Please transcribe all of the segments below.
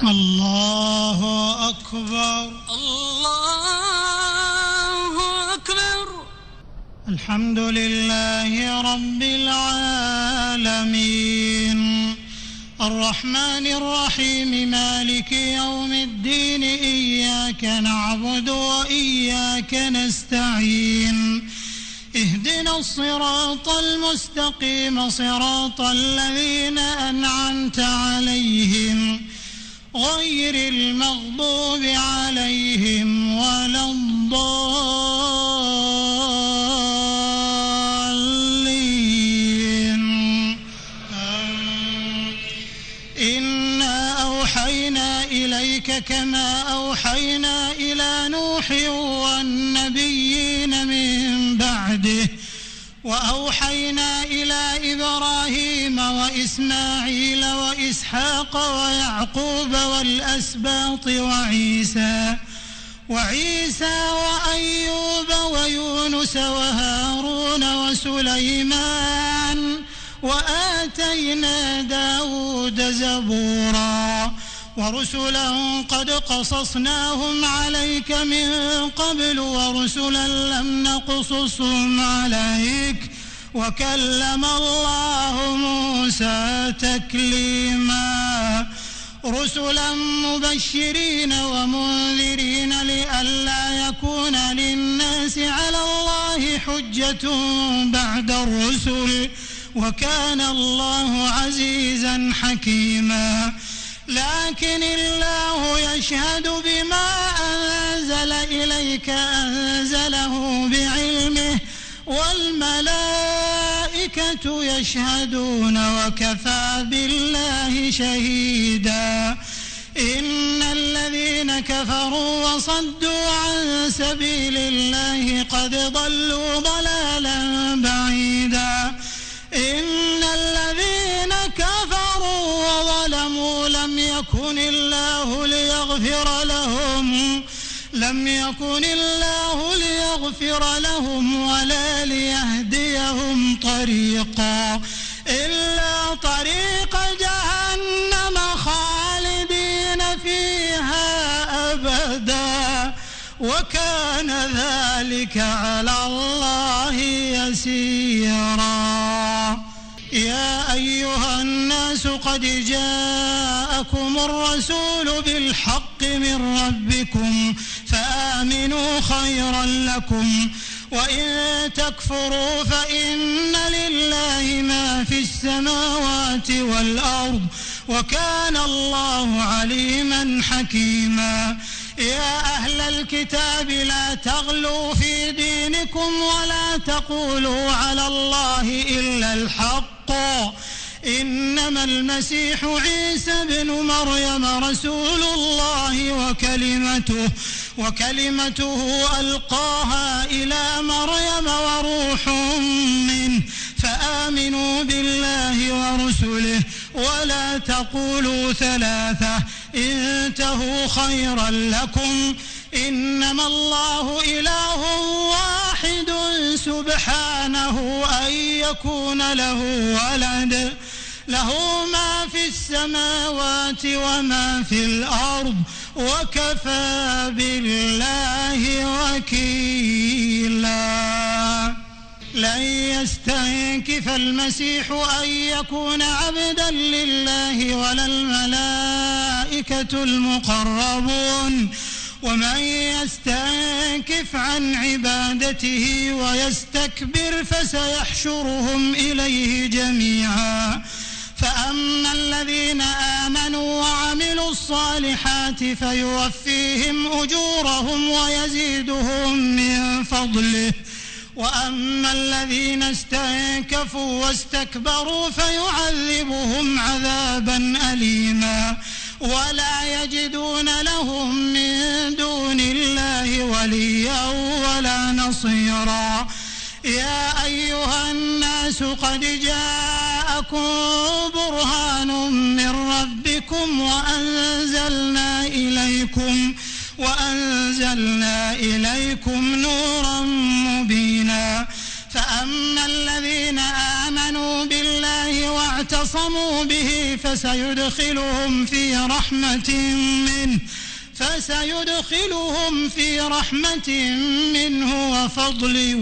الله أكبر. الله أكبر. الحمد لله رب العالمين الرحمن الرحيم مالك يوم الدين إياك نعبد وإياك نستعين اهدنا الصراط المستقيم صراط الذين أنعمت عليهم غير المغضوب عليهم ولا الضالين. إنا أوحينا إليك كما أوحينا إلى نوح والنبيين من بعده وأوحينا إلى إبراهيم وإسماعيل وإسحاق ويعقوب والأسباط وعيسى وأيوب ويونس وهارون وسليمان وآتينا داود زبورا ورسلا قد قصصناهم عليك من قبل ورسلا لم نقصصهم عليك وكلم الله موسى تكليما رسلا مبشرين ومنذرين لئلا يكون للناس على الله حجة بعد الرسل وكان الله عزيزا حكيما. لكن الله يشهد بما أنزل إليك أنزله بعلمه والملائكة يشهدون وكفى بالله شهيدا. إن الذين كفروا وصدوا عن سبيل الله قد ضلوا ضلالا بعيدا. إن الذين كفروا وظلموا لم يكن الله ليغفر لهم ولا ليهديهم طريقا إلا طريق جهنم خالدين فيها أبدا وكان ذلك على الله يسيرا. يا أيها الناس قد جاءكم الرسول بالحق من ربكم فآمنوا خيرا لكم وإن تكفروا فإن لله ما في السماوات والأرض وكان الله عليما حكيما. يا أهل الكتاب لا تغلوا في دينكم ولا تقولوا على الله إلا الحق إنما المسيح عيسى بن مريم رسول الله وكلمته ألقاها إلى مريم وروح منه فآمنوا بالله ورسله ولا تقولوا ثلاثة انتهوا خيرا لكم إنما الله إله واحد سبحانه أن يكون له ولد له ما في السماوات وما في الأرض وكفى بالله وكيلا. لن يستنكف المسيح أن يكون عبدا لله ولا الملائكة المقربون ومن يستنكف عن عبادته ويستكبر فسيحشرهم إليه جميعا. فأما الذين آمنوا وعملوا الصالحات فيوفيهم أجورهم ويزيدهم من فضله وأما الذين استنكفوا واستكبروا فيعذبهم عذابا أليما ولا يجدون لهم من دون الله وليا ولا نصيرا. يا أيها الناس قد جاءكم برهان من ربكم وأنزلنا إليكم نورا مبينا. فأما الذين آمنوا بالله واعتصموا به فسيدخلهم في رحمة منه وفضل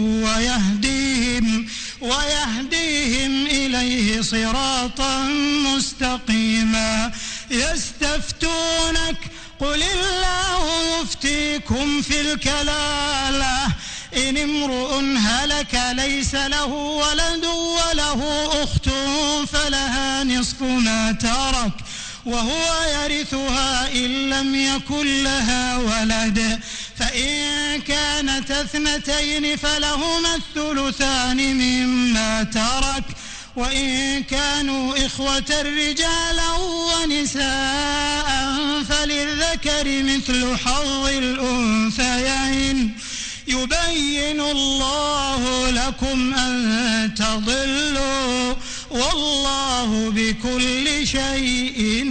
ويهديهم إليه صراطا مستقيما. يستفتونك قل الله يفتيكم في الكلالة إن امرؤ هلك ليس له ولد وله أخت فلها نصف ما ترك وهو يرثها إن لم يكن لها ولد فإن كانت اثنتين فلهما الثلثان مما ترك وإن كانوا إخوة رجالا ونساء فللذكر مثل حظ الأنثيين يبين الله لكم أن تضلوا والله بكل شيء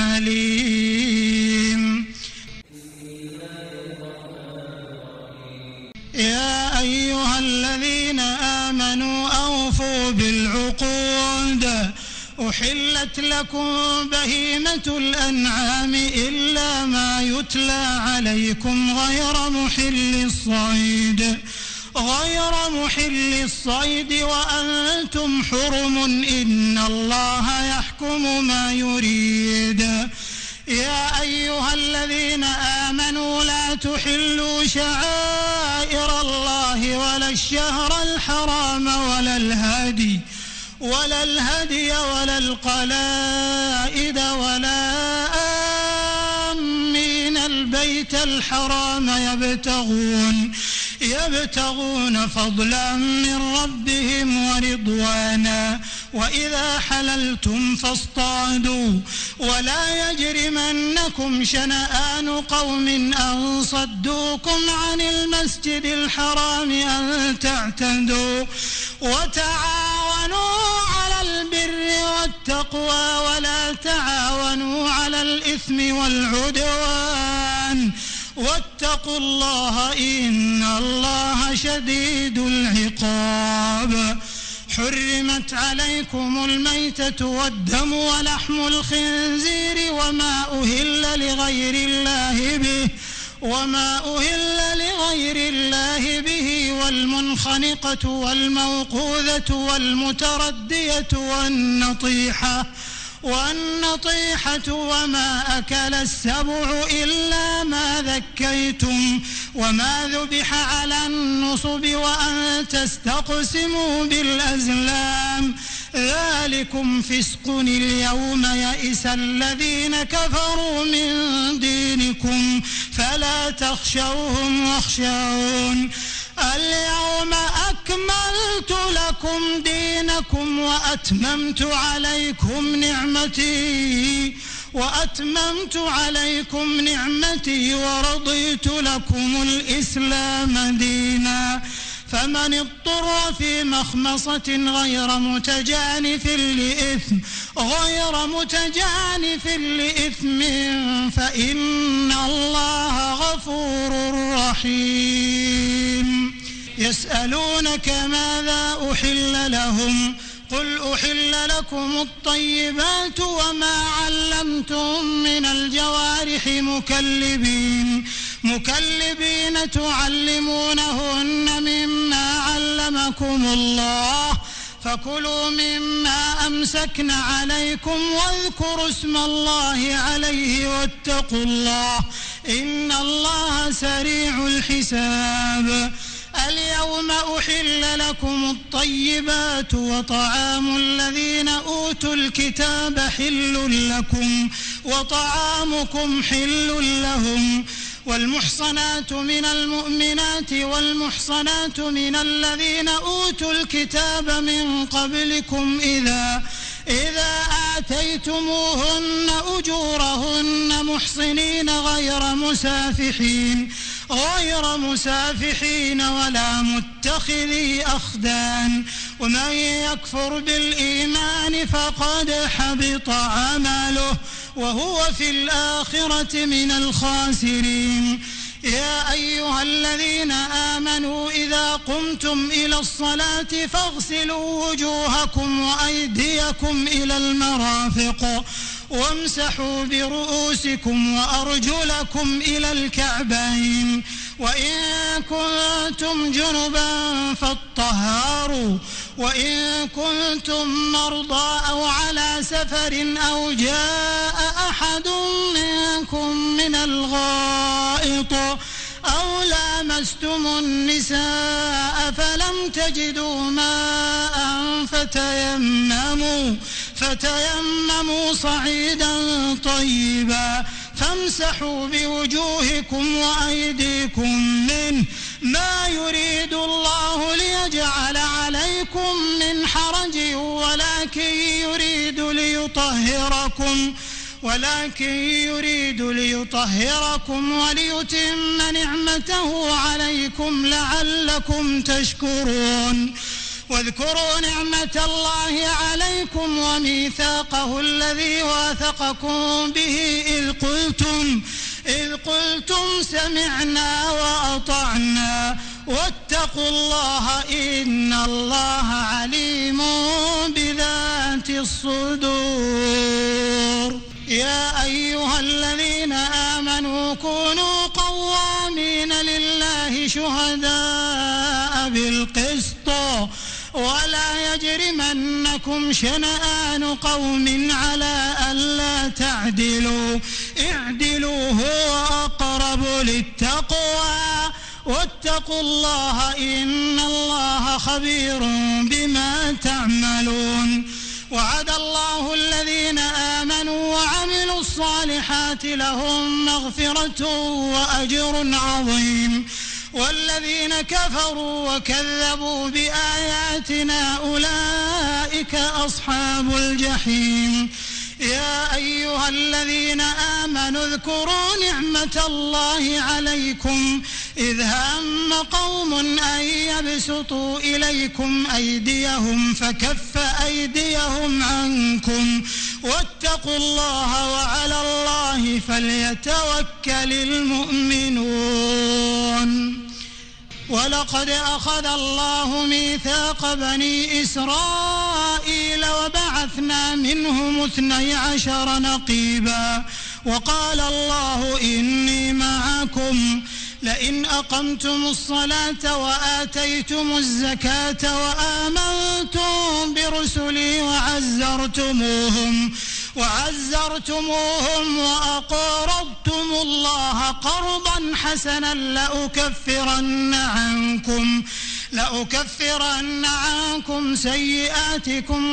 عليم. يا أيها الذين آمنوا أوفوا بالعقود أحلت لكم بهيمة الأنعام إلا ما يتلى عليكم غير محل الصيد وأنتم حرم إن الله يحكم ما يريد. يا أيها الذين آمنوا لا تحلوا شعائر الله ولا الشهر الحرام ولا الهدي ولا القلائد ولا آمين البيت الحرام يبتغون فضلا من ربهم ورضوانا وإذا حللتم فاصطادوا ولا يجرمنكم شنآن قوم أن صدوكم عن المسجد الحرام أن تعتدوا وتعاونوا على البر والتقوى ولا تعاونوا على الإثم والعدوان واتقوا الله إن الله شديد العقاب. حرمت عليكم الميتة والدم ولحم الخنزير وما أهل لغير الله به والمنخنقة والموقوذة والمتردية والنطيحة وما أكل السبع إلا ما ذكيتم وما ذبح على النصب وأن تستقسموا بالأزلام ذلكم فسق. اليوم يئس الذين كفروا من دينكم فلا تخشوهم واخشون. اليوم أكملت لكم دينكم وأتممت عليكم نعمتي ورضيت لكم الإسلام دينا. فمن اضطر في مخمصة غير متجانف لإثم فإن الله غفور رحيم. يسألونك ماذا أحل لهم قل أحل لكم الطيبات وما علمتم من الجوارح مكلبين تعلمونهن مما علمكم الله فكلوا مما أمسكن عليكم واذكروا اسم الله عليه واتقوا الله إن الله سريع الحساب. اليوم أحل لكم الطيبات وطعام الذين أوتوا الكتاب حل لكم وطعامكم حل لهم والمحصنات من المؤمنات والمحصنات من الذين أوتوا الكتاب من قبلكم إذا آتيتموهن أجورهن محصنين غير مسافحين ولا متخذي أخدان ومن يكفر بالإيمان فقد حبط عمله وهو في الآخرة من الخاسرين. يا أيها الذين آمنوا إذا قمتم إلى الصلاة فاغسلوا وجوهكم وأيديكم إلى المرافق وامسحوا برؤوسكم وأرجلكم إلى الكعبين وإن كنتم جنبا فاطهروا وإن كنتم مرضى أو على سفر أو جاء أحد منكم من الغائط أو لامستم النساء فلم تجدوا ماء فتيمموا صعيدا طيبا فامسحوا بوجوهكم وأيديكم منه ما يريد الله ليجعل عليكم من حرج ولكن يريد ليطهركم وليتم نعمته عليكم لعلكم تشكرون واذكروا نعمة الله عليكم وميثاقه الذي واثقكم به إذ قلتم سمعنا وأطعنا واتقوا الله إن الله عليم بذات الصدور. يا أيها الذين آمنوا كونوا قوامين لله شهداء بالقسط ولا يجرمنكم شنآن قوم على ألا تعدلوا اعدلوا هو أقرب للتقوى واتقوا الله إن الله خبير بما تعملون. وعد الله الذين آمنوا وعملوا الصالحات لهم مغفرة وأجر عظيم والذين كفروا وكذبوا بآياتنا أولئك أصحاب الجحيم. يا أيها الذين آمنوا اذكروا نعمة الله عليكم إذ هم قوم أن يبسطوا إليكم أيديهم فكف أيديهم عنكم واتقوا الله وعلى الله فليتوكل المؤمنون. ولقد أخذ الله ميثاق بني إسرائيل وبعثنا منهم 12 نقيبا وقال الله إني معكم لئن أقمتم الصلاة وآتيتم الزكاة وآمنتم برسلي وعزرتموهم وأقرضتم الله قرضا حسنا لأكفرن عنكم سيئاتكم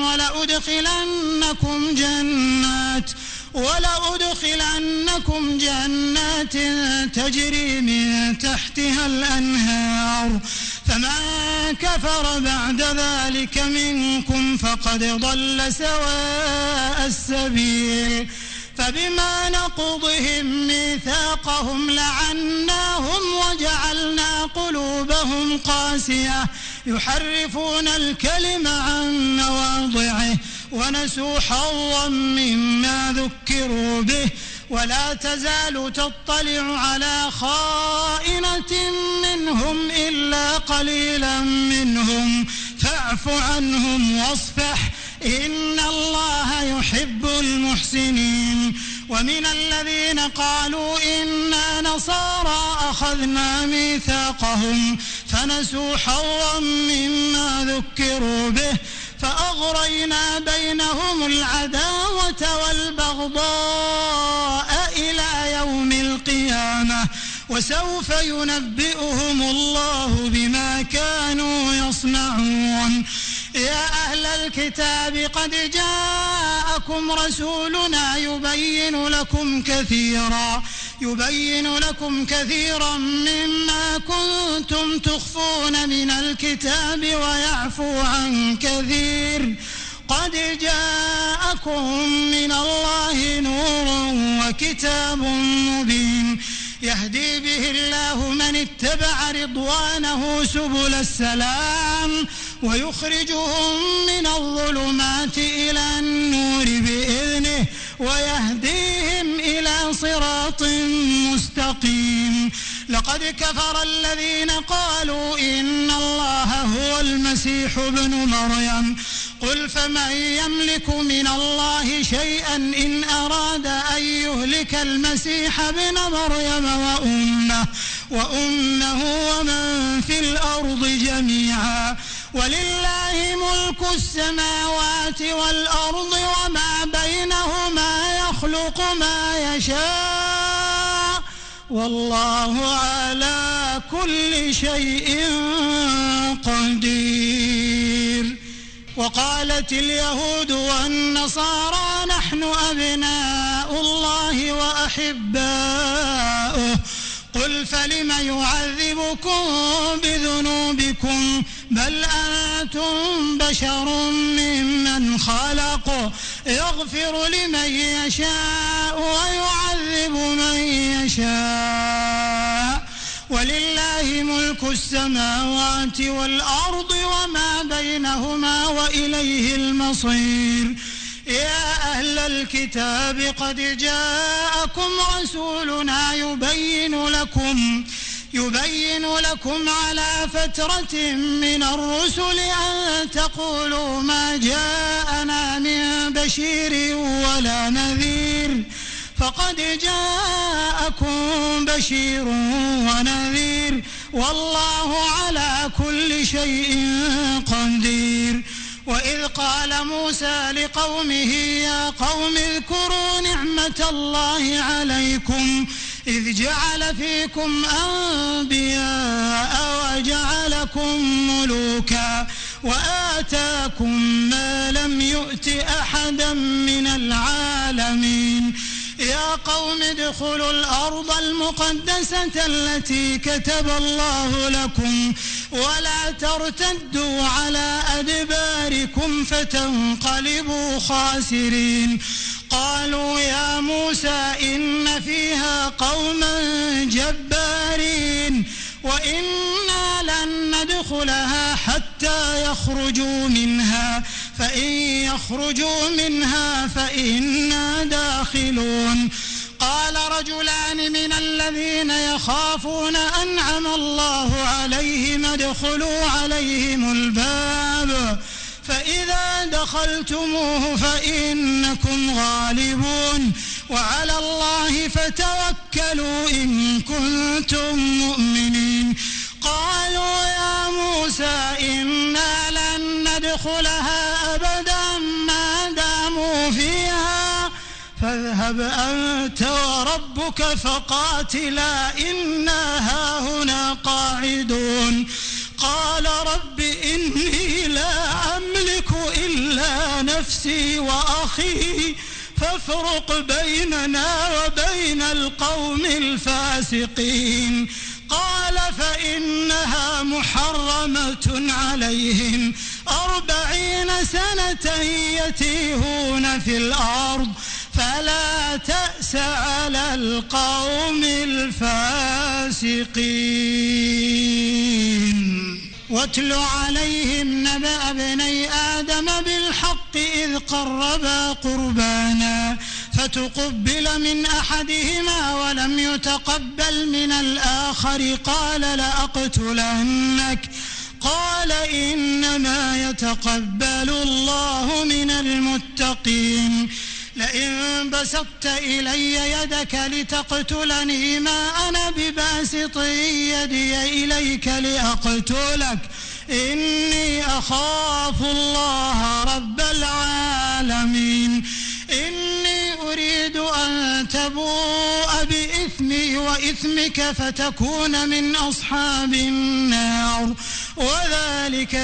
ولأدخلنكم جنات تجري من تحتها الأنهار فمن كفر بعد ذلك منكم فقد ضل سواء السبيل. فبما نقضهم ميثاقهم لعناهم وجعلنا قلوبهم قاسية يحرفون الكلم عن مواضعه ونسوا حظا مما ذكروا به ولا تزال تطلع على خائنة منهم إلا قليلا منهم فاعف عنهم واصفح إن الله يحب المحسنين. ومن الذين قالوا إنا نصارى أخذنا ميثاقهم فنسوا حظا مما ذكروا به فأغرينا بينهم العداوة والبغضاء إلى يوم القيامة وسوف ينبئهم الله بما كانوا يصنعون. يا أهل الكتاب قد جاءكم رسولنا يبين لكم كثيرا مما كنتم تخفون من الكتاب ويعفو عن كثير قد جاءكم من الله نور وكتاب مبين يهدي به الله من اتبع رضوانه سبل السلام ويخرجهم من الظلمات إلى النور بإذنه ويهديهم إلى صراط مستقيم. لقد كفر الذين قالوا إن الله هو المسيح ابن مريم قل فمن يملك من الله شيئا إن أراد أن يهلك المسيح ابن مريم وأمه ومن في الأرض جميعا ولله ملك السماوات والأرض وما بينهما يخلق ما يشاء والله على كل شيء قدير. وقالت اليهود والنصارى نحن أبناء الله وأحباؤه قل فلم يعذبكم بذنوبكم بل أنتم بشر ممن خلق يغفر لمن يشاء ويعذب من يشاء ولله ملك السماوات والأرض وما بينهما وإليه المصير. يا أهل الكتاب قد جاءكم رسولنا يبين لكم على فترة من الرسل أن تقولوا ما جاءنا من بشير ولا نذير فقد جاءكم بشير ونذير والله على كل شيء قدير. وإذ قال موسى لقومه يا قوم اذكروا نعمة الله عليكم إذ جعل فيكم أنبياء وجعلكم ملوكا وآتاكم ما لم يؤت أحدا من العالمين. يا قوم ادخلوا الأرض المقدسة التي كتب الله لكم ولا ترتدوا على أدباركم فتنقلبوا خاسرين. قالوا يا موسى إن فيها قوما جبارين وإنا لن ندخلها حتى يخرجوا منها فإن يخرجوا منها فإنا داخلون. قال رجلان من الذين يخافون أنعم الله عليهم ادخلوا عليهم الباب فإذا دخلتموه فإنكم غالبون وعلى الله فتوكلوا إن كنتم مؤمنين. قالوا يا موسى إنا لن ندخلها أبدا ما داموا فيها فاذهب أنت وربك فقاتلا إنا هاهنا قاعدون. قال رب إني لا أملك إلا نفسي وأخي فافرق بيننا وبين القوم الفاسقين. قال فإنها محرمة عليهم 40 سنة يتيهون في الأرض فلا تأس على القوم الفاسقين. واتل عليهم نبأ ابني آدم بالحق إذ قربا قربانا فتقبل من أحدهما ولم يتقبل من الآخر قال لأقتلنك قال إنما يتقبل الله من المتقين. لئن بسطت إلي يدك لتقتلني ما أنا بباسط يدي إليك لأقتلك إني أخاف الله رب العالمين. إني أريد أن تبوء بإثمي وإثمك فتكون من أصحاب النار وذلك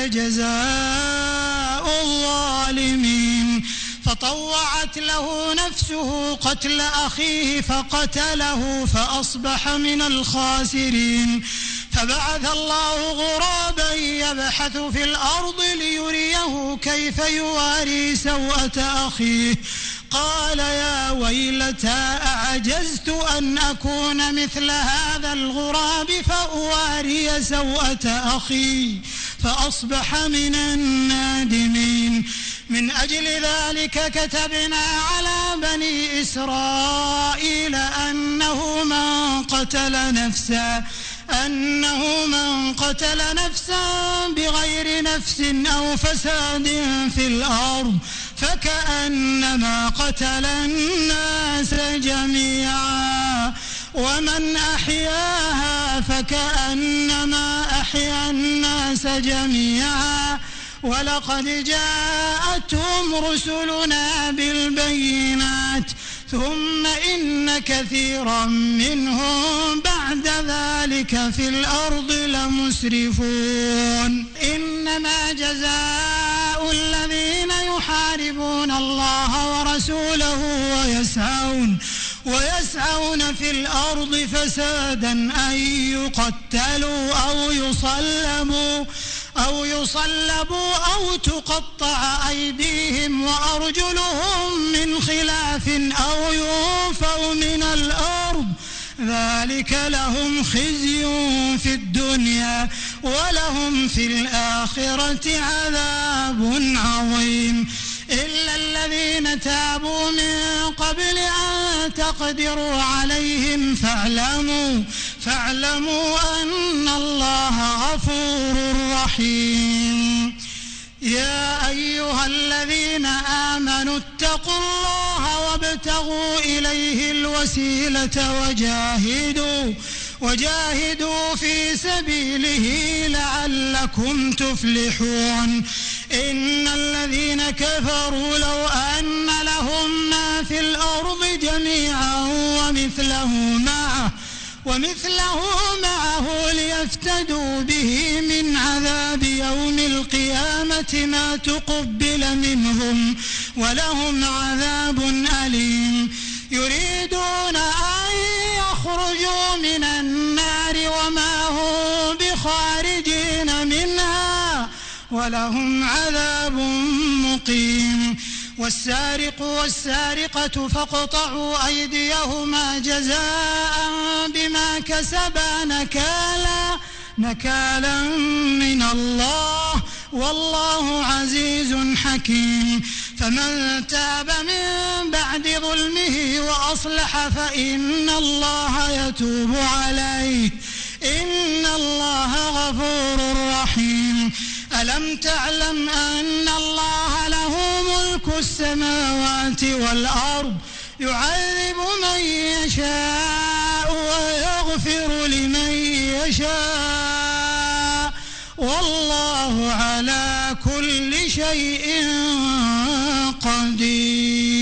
جزاء الظالمين. فطوعت له نفسه قتل أخيه فقتله فأصبح من الخاسرين. فبعث الله غرابا يبحث في الأرض ليريه كيف يواري سوءة أخيه قال يا ويلتى أعجزت أن أكون مثل هذا الغراب فأواري سوءة أخي فأصبح من النادمين. من أجل ذلك كتبنا على بني إسرائيل أنه من من قتل نفسا بغير نفس أو فساد في الأرض فكأنما قتل الناس جميعا ومن أحياها فكأنما أحيا الناس جميعا ولقد جاءتهم رسلنا بالبينات ثم إن كثيرا منهم بعد ذلك في الأرض لمسرفون إنما جزاء الذين يحاربون الله ورسوله ويسعون في الأرض فسادا أن يقتلوا أو يصلبوا أو تقطع أيديهم وأرجلهم من خلاف أو ينفوا من الأرض ذلك لهم خزي في الدنيا ولهم في الآخرة عذاب عظيم إلا الذين تابوا من قبل أن تقدروا عليهم فاعلموا أن الله غفور رحيم يا أيها الذين آمنوا اتقوا الله وابتغوا إليه الوسيلة وجاهدوا في سبيله لعلكم تفلحون إن الذين كفروا لو أن لهم ما في الأرض جميعا ومثله معه ليفتدوا به من عذاب يوم القيامة ما تقبل منهم ولهم عذاب أليم يريدون أن يخرجوا من النار وما هم بخارجين منها ولهم عذاب مقيم والسارق والسارقة فاقطعوا أيديهما جزاء بما كسبا نكالا من الله والله عزيز حكيم فمن تاب من بعد ظلمه وأصلح فإن الله يتوب عليه إن الله غفور رحيم ألم تعلم أن الله له ملك السماوات والأرض يعذب من يشاء ويغفر لمن يشاء والله على كل شيء قدير